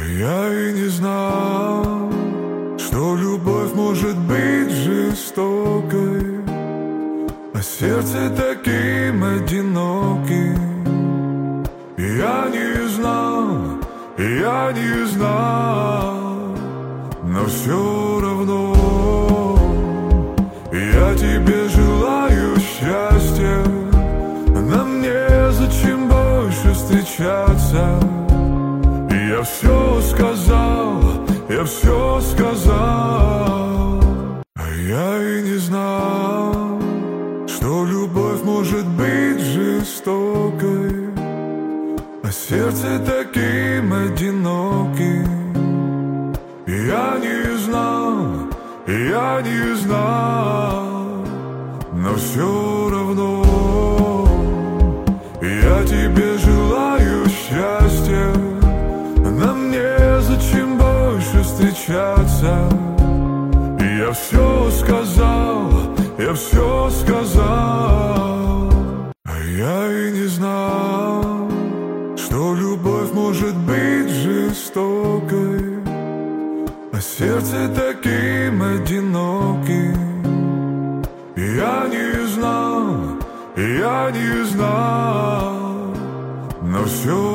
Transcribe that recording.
Я и не знал, что любовь может быть жестокой, а сердце таким одиноким. Я не знал, но все равно я тебе желаю счастья. Нам незачем больше встречаться. Я все сказал, а я и не знал, что любовь может быть жестокой, а сердце таким одиноким. Я не знал, но все равно я тебе желаю счастья. Нам незачем больше встречаться. Я все сказал, а я и не знал, что любовь может быть жестокой, а сердце таким одиноким. Я не знал, но все